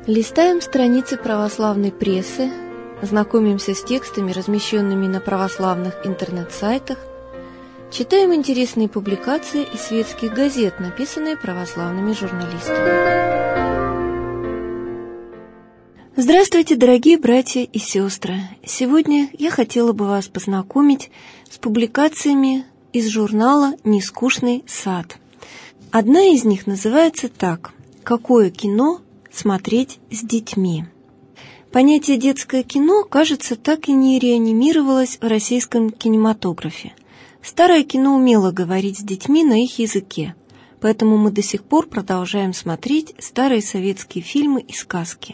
Листаем страницы православной прессы, знакомимся с текстами, размещенными на православных интернет-сайтах, читаем интересные публикации из светских газет, написанные православными журналистами. Здравствуйте, дорогие братья и сестры! Сегодня я хотела бы вас познакомить с публикациями из журнала «Нескучный сад». Одна из них называется так: «Какое кино смотреть с детьми?». Понятие «детское кино», кажется, так и не реанимировалось в российском кинематографе. Старое кино умело говорить с детьми на их языке, поэтому мы до сих пор продолжаем смотреть старые советские фильмы и сказки.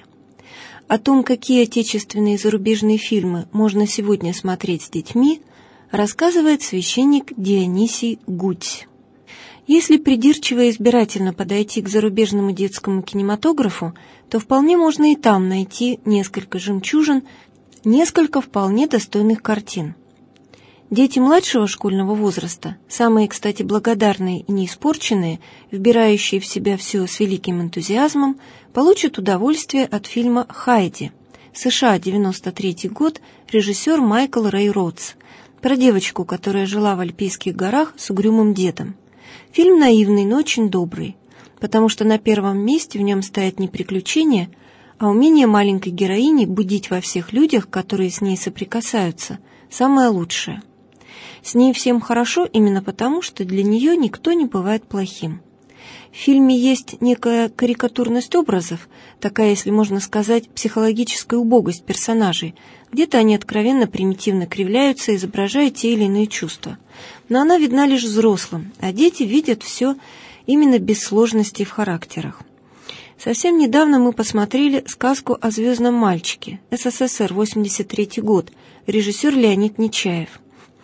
О том, какие отечественные и зарубежные фильмы можно сегодня смотреть с детьми, рассказывает священник Дионисий Гудзь. Если придирчиво и избирательно подойти к зарубежному детскому кинематографу, то вполне можно и там найти несколько жемчужин, несколько вполне достойных картин. Дети младшего школьного возраста, самые, кстати, благодарные и неиспорченные, вбирающие в себя все с великим энтузиазмом, получат удовольствие от фильма «Хайди», США, 93 год, режиссер Майкл Рэй Ротс, про девочку, которая жила в Альпийских горах с угрюмым дедом. Фильм наивный, но очень добрый, потому что на первом месте в нем стоят не приключения, а умение маленькой героини будить во всех людях, которые с ней соприкасаются, самое лучшее. С ней всем хорошо именно потому, что для нее никто не бывает плохим. В фильме есть некая карикатурность образов, такая, если можно сказать, психологическая убогость персонажей. Где-то они откровенно примитивно кривляются, изображая те или иные чувства. Но она видна лишь взрослым, а дети видят все именно без сложностей в характерах. Совсем недавно мы посмотрели сказку о звездном мальчике, СССР, 83 год, режиссер Леонид Нечаев.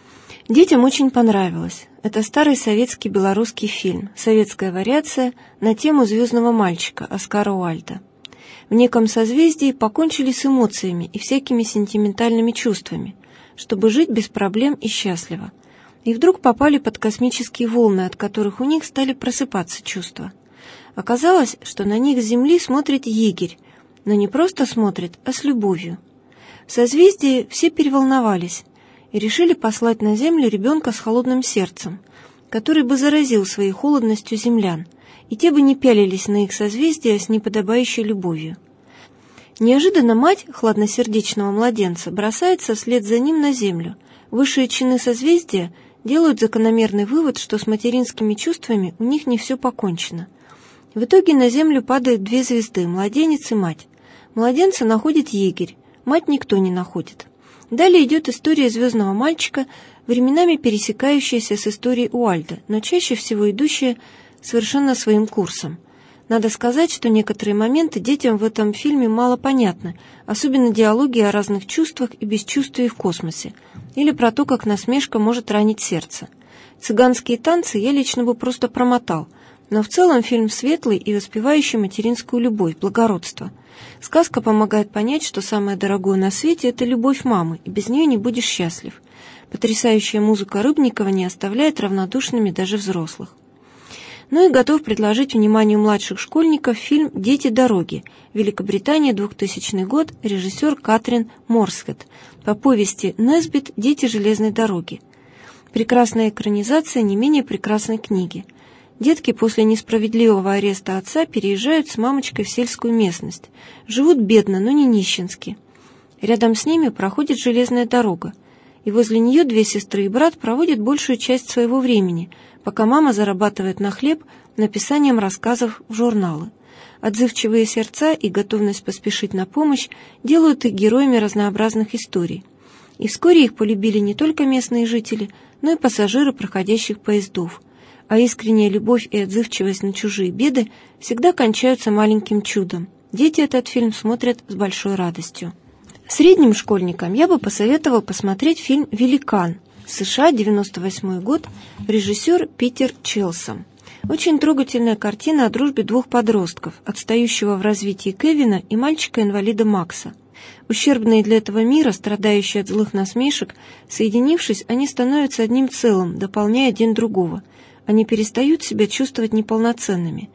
Детям очень понравилось. Это старый советский белорусский фильм, советская вариация на тему «Звездного мальчика» Оскара Уальда. В неком созвездии покончили с эмоциями и всякими сентиментальными чувствами, чтобы жить без проблем и счастливо. И вдруг попали под космические волны, от которых у них стали просыпаться чувства. Оказалось, что на них с Земли смотрит егерь, но не просто смотрит, а с любовью. В созвездии все переволновались и решили послать на Землю ребенка с холодным сердцем, который бы заразил своей холодностью землян, и те бы не пялились на их созвездие с неподобающей любовью. Неожиданно мать хладносердечного младенца бросается вслед за ним на Землю. Высшие чины созвездия делают закономерный вывод, что с материнскими чувствами у них не все покончено. В итоге на Землю падают две звезды – младенец и мать. Младенца находит егерь, мать никто не находит. Далее идет история звездного мальчика, временами пересекающаяся с историей Уальда, но чаще всего идущая совершенно своим курсом. Надо сказать, что некоторые моменты детям в этом фильме мало понятны, особенно диалоги о разных чувствах и бесчувствии в космосе, или про то, как насмешка может ранить сердце. Цыганские танцы я лично бы просто промотал, но в целом фильм светлый и воспевающий материнскую любовь, благородство. Сказка помогает понять, что самое дорогое на свете – это любовь мамы, и без нее не будешь счастлив. Потрясающая музыка Рыбникова не оставляет равнодушными даже взрослых. Ну и готов предложить вниманию младших школьников фильм «Дети дороги», Великобритания, 2000 год, режиссер Катрин Морсхед, по повести Несбит «Дети железной дороги». Прекрасная экранизация не менее прекрасной книги. Детки после несправедливого ареста отца переезжают с мамочкой в сельскую местность. Живут бедно, но не нищенски. Рядом с ними проходит железная дорога, и возле нее две сестры и брат проводят большую часть своего времени, пока мама зарабатывает на хлеб написанием рассказов в журналы. Отзывчивые сердца и готовность поспешить на помощь делают их героями разнообразных историй. И вскоре их полюбили не только местные жители, но и пассажиры проходящих поездов. А искренняя любовь и отзывчивость на чужие беды всегда кончаются маленьким чудом. Дети этот фильм смотрят с большой радостью. Средним школьникам я бы посоветовал посмотреть фильм «Великан», США, 98 год, режиссер Питер Челсом. Очень трогательная картина о дружбе двух подростков, отстающего в развитии Кевина и мальчика-инвалида Макса. Ущербные для этого мира, страдающие от злых насмешек, соединившись, они становятся одним целым, дополняя один другого. Они перестают себя чувствовать неполноценными.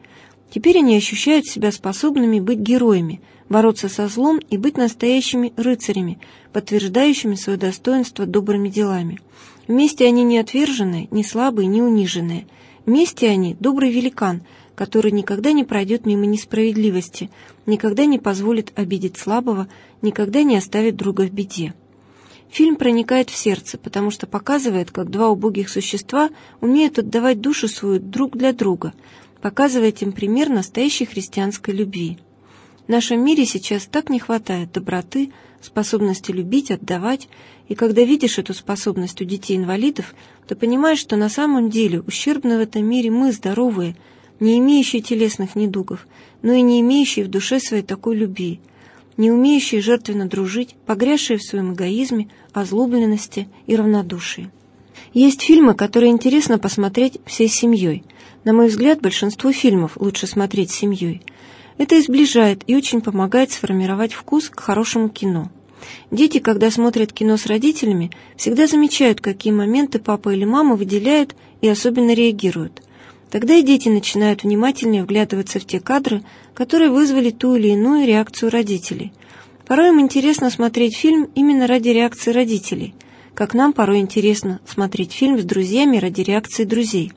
Теперь они ощущают себя способными быть героями, бороться со злом и быть настоящими рыцарями, подтверждающими свое достоинство добрыми делами. Вместе они не отверженные, не слабые, не униженные. Вместе они добрый великан, который никогда не пройдет мимо несправедливости, никогда не позволит обидеть слабого, никогда не оставит друга в беде. Фильм проникает в сердце, потому что показывает, как два убогих существа умеют отдавать душу свою друг для друга, показывает им пример настоящей христианской любви. В нашем мире сейчас так не хватает доброты, способности любить, отдавать, и когда видишь эту способность у детей-инвалидов, то понимаешь, что на самом деле ущербны в этом мире мы, здоровые, не имеющие телесных недугов, но и не имеющие в душе своей такой любви, не умеющие жертвенно дружить, погрязшие в своем эгоизме, озлобленности и равнодушии. Есть фильмы, которые интересно посмотреть всей семьей. На мой взгляд, большинство фильмов лучше смотреть с семьей. Это сближает и очень помогает сформировать вкус к хорошему кино. Дети, когда смотрят кино с родителями, всегда замечают, какие моменты папа или мама выделяют и особенно реагируют. Тогда и дети начинают внимательнее вглядываться в те кадры, которые вызвали ту или иную реакцию родителей. Порой им интересно смотреть фильм именно ради реакции родителей, как нам порой интересно смотреть фильм с друзьями ради реакции друзей.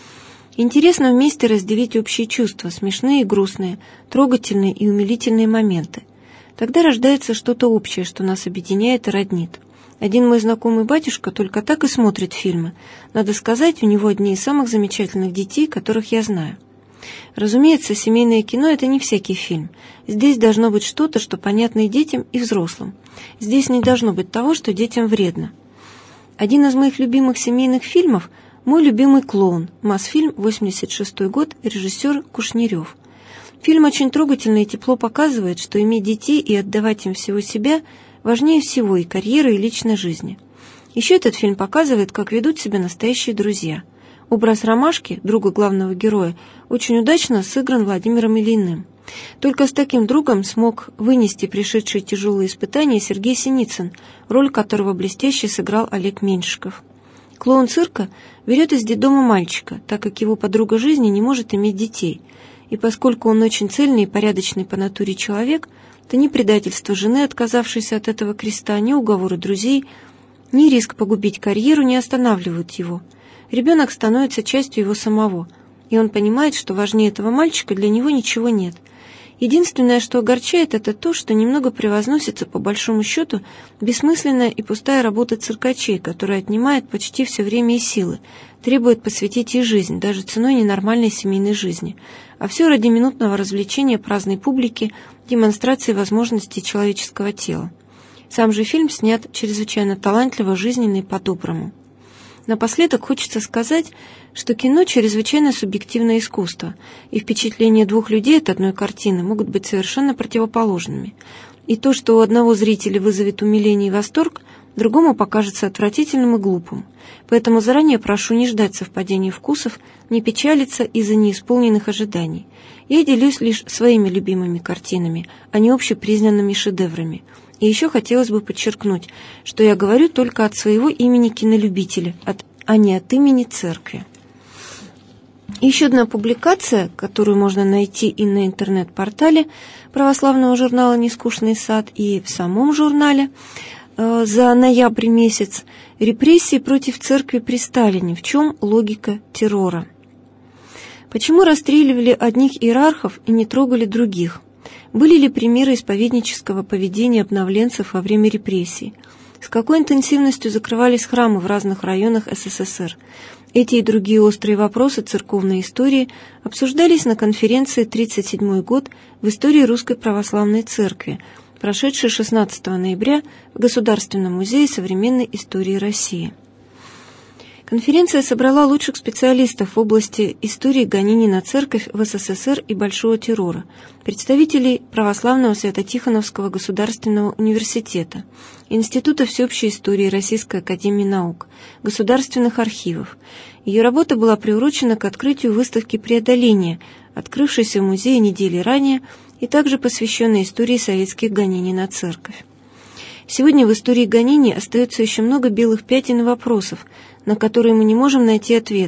Интересно вместе разделить общие чувства, смешные и грустные, трогательные и умилительные моменты. Тогда рождается что-то общее, что нас объединяет и роднит. Один мой знакомый батюшка только так и смотрит фильмы. Надо сказать, у него одни из самых замечательных детей, которых я знаю. Разумеется, семейное кино – это не всякий фильм. Здесь должно быть что-то, что понятно и детям, и взрослым. Здесь не должно быть того, что детям вредно. Один из моих любимых семейных фильмов – «Мой любимый клоун», Мосфильм, 1986 год, режиссер Кушнирев. Фильм очень трогательно и тепло показывает, что иметь детей и отдавать им всего себя важнее всего и карьеры, и личной жизни. Еще этот фильм показывает, как ведут себя настоящие друзья. Образ Ромашки, друга главного героя, очень удачно сыгран Владимиром Ильиным. Только с таким другом смог вынести пришедшие тяжелые испытания Сергей Синицын, роль которого блестяще сыграл Олег Меньшиков. Клоун цирка берет из детдома мальчика, так как его подруга жизни не может иметь детей, и поскольку он очень цельный и порядочный по натуре человек, то ни предательство жены, отказавшейся от этого креста, ни уговоры друзей, ни риск погубить карьеру не останавливают его. Ребенок становится частью его самого, и он понимает, что важнее этого мальчика для него ничего нет. Единственное, что огорчает, это то, что немного превозносится, по большому счету, бессмысленная и пустая работа циркачей, которая отнимает почти все время и силы, требует посвятить ей жизнь, даже ценой ненормальной семейной жизни. А все ради минутного развлечения праздной публики, демонстрации возможностей человеческого тела. Сам же фильм снят чрезвычайно талантливо, жизненно и по-доброму. Напоследок хочется сказать, что кино – чрезвычайно субъективное искусство, и впечатления двух людей от одной картины могут быть совершенно противоположными. И то, что у одного зрителя вызовет умиление и восторг, другому покажется отвратительным и глупым. Поэтому заранее прошу не ждать совпадения вкусов, не печалиться из-за неисполненных ожиданий. Я делюсь лишь своими любимыми картинами, а не общепризнанными шедеврами. И еще хотелось бы подчеркнуть, что я говорю только от своего имени кинолюбителя, а не от имени церкви. Еще одна публикация, которую можно найти и на интернет-портале православного журнала «Нескучный сад», и в самом журнале за ноябрь месяц «Репрессии против церкви при Сталине. В чем логика террора?». Почему расстреливали одних иерархов и не трогали других? Были ли примеры исповеднического поведения обновленцев во время репрессий? С какой интенсивностью закрывались храмы в разных районах СССР? Эти и другие острые вопросы церковной истории обсуждались на конференции «37-й год в истории Русской Православной Церкви», прошедшей 16 ноября в Государственном музее современной истории России. Конференция собрала лучших специалистов в области истории гонений на церковь в СССР и Большого террора, представителей Православного Свято-Тихоновского государственного университета, Института всеобщей истории Российской академии наук, государственных архивов. Ее работа была приурочена к открытию выставки «Преодоление», открывшейся в музее недели ранее и также посвященной истории советских гонений на церковь. Сегодня в истории гонений остается еще много белых пятен и вопросов, на которые мы не можем найти ответов,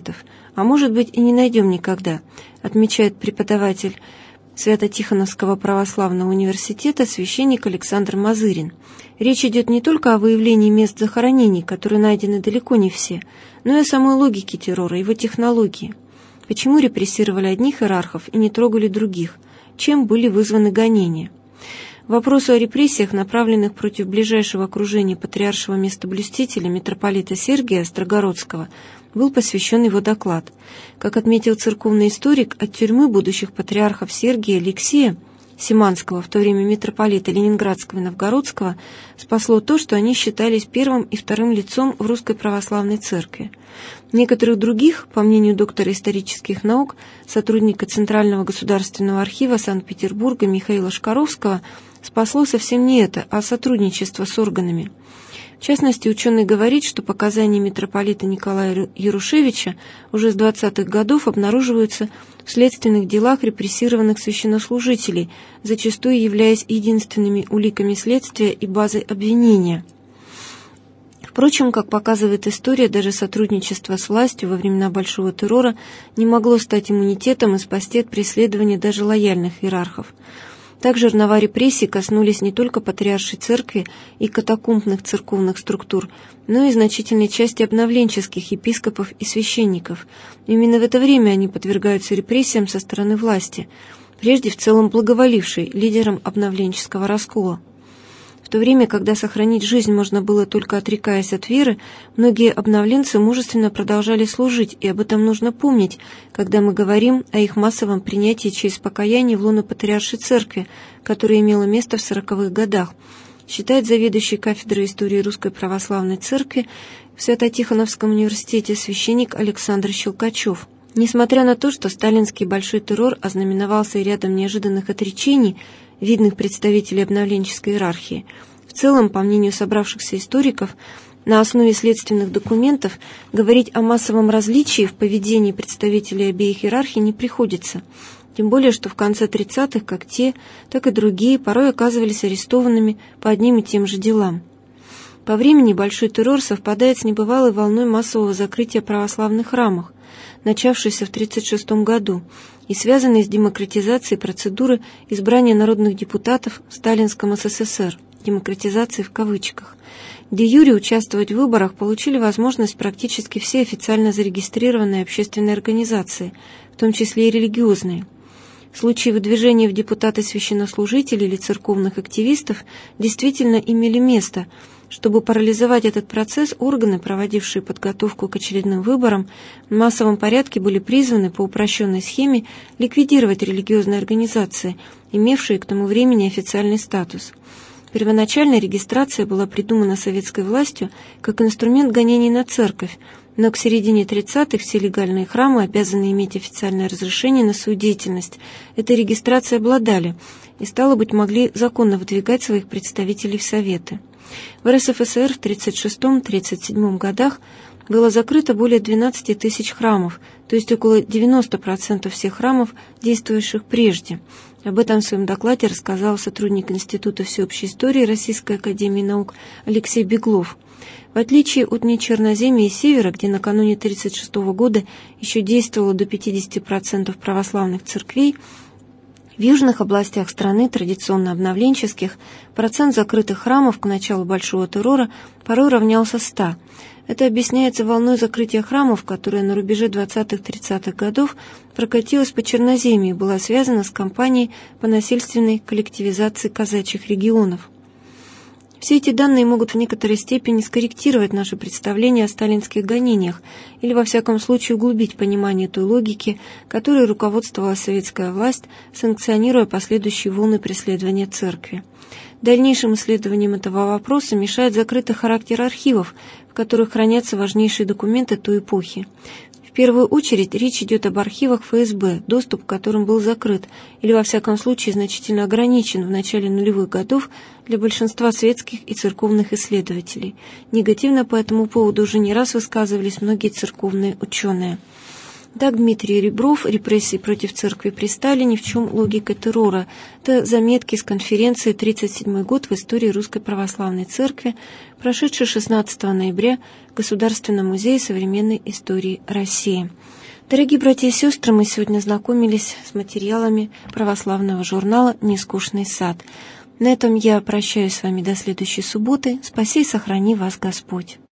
а может быть и не найдем никогда, отмечает преподаватель Свято-Тихоновского православного университета священник Александр Мазырин. Речь идет не только о выявлении мест захоронений, которые найдены далеко не все, но и о самой логике террора, его технологии. Почему репрессировали одних иерархов и не трогали других? Чем были вызваны гонения? Вопросу о репрессиях, направленных против ближайшего окружения патриаршего местоблюстителя митрополита Сергия Строгородского, был посвящен его доклад. Как отметил церковный историк, от тюрьмы будущих патриархов Сергия и Алексея Симанского, в то время митрополита Ленинградского и Новгородского, спасло то, что они считались первым и вторым лицом в Русской Православной Церкви. Некоторых других, по мнению доктора исторических наук, сотрудника Центрального государственного архива Санкт-Петербурга Михаила Шкаровского, спасло совсем не это, а сотрудничество с органами. В частности, ученый говорит, что показания митрополита Николая Ярушевича уже с 20-х годов обнаруживаются в следственных делах репрессированных священнослужителей, зачастую являясь единственными уликами следствия и базой обвинения. Впрочем, как показывает история, даже сотрудничество с властью во времена Большого террора не могло стать иммунитетом и спасти от преследования даже лояльных иерархов. Так жернова репрессий коснулись не только патриаршей церкви и катакомбных церковных структур, но и значительной части обновленческих епископов и священников. Именно в это время они подвергаются репрессиям со стороны власти, прежде в целом благоволившей лидерам обновленческого раскола. В то время, когда сохранить жизнь можно было только отрекаясь от веры, многие обновленцы мужественно продолжали служить, и об этом нужно помнить, когда мы говорим о их массовом принятии через покаяние в лоно Патриаршей Церкви, которое имело место в 40-х годах, считает заведующий кафедрой истории Русской Православной Церкви в Свято-Тихоновском университете священник Александр Щелкачев. Несмотря на то, что сталинский большой террор ознаменовался рядом неожиданных отречений видных представителей обновленческой иерархии, в целом, по мнению собравшихся историков, на основе следственных документов говорить о массовом различии в поведении представителей обеих иерархий не приходится. Тем более, что в конце 30-х как те, так и другие порой оказывались арестованными по одним и тем же делам. По времени большой террор совпадает с небывалой волной массового закрытия православных храмов, начавшейся в 1936 году и связанной с демократизацией процедуры избрания народных депутатов в Сталинском СССР, демократизации в кавычках. Де юре участвовать в выборах получили возможность практически все официально зарегистрированные общественные организации, в том числе и религиозные. Случаи выдвижения в депутаты священнослужителей или церковных активистов действительно имели место. Чтобы парализовать этот процесс, органы, проводившие подготовку к очередным выборам, в массовом порядке были призваны по упрощенной схеме ликвидировать религиозные организации, имевшие к тому времени официальный статус. Первоначально регистрация была придумана советской властью как инструмент гонений на церковь, но к середине 30-х все легальные храмы обязаны иметь официальное разрешение на свою деятельность. Этой регистрацией обладали и, стало быть, могли законно выдвигать своих представителей в советы. В РСФСР в 1936-1937 годах было закрыто более 12 тысяч храмов, то есть около 90% всех храмов, действовавших прежде. Об этом в своем докладе рассказал сотрудник Института всеобщей истории Российской академии наук Алексей Беглов. В отличие от Нечерноземья и Севера, где накануне 1936 года еще действовало до 50% православных церквей, в южных областях страны, традиционно обновленческих, процент закрытых храмов к началу Большого террора порой равнялся 100%. Это объясняется волной закрытия храмов, которая на рубеже 20-30-х годов прокатилась по Черноземью и была связана с кампанией по насильственной коллективизации казачьих регионов. Все эти данные могут в некоторой степени скорректировать наше представление о сталинских гонениях или, во всяком случае, углубить понимание той логики, которой руководствовалась советская власть, санкционируя последующие волны преследования церкви. Дальнейшим исследованием этого вопроса мешает закрытый характер архивов, в которых хранятся важнейшие документы той эпохи. В первую очередь речь идет об архивах ФСБ, доступ к которым был закрыт или, во всяком случае, значительно ограничен в начале нулевых годов для большинства светских и церковных исследователей. Негативно по этому поводу уже не раз высказывались многие церковные ученые. Так Дмитрий Ребров «Репрессии против церкви при Сталине. В чем логика террора?» Это заметки с конференции «37-й год в истории Русской Православной Церкви», прошедшей 16 ноября в Государственном музее современной истории России. Дорогие братья и сестры, мы сегодня знакомились с материалами православного журнала «Нескучный сад». На этом я прощаюсь с вами до следующей субботы. Спаси и сохрани вас Господь.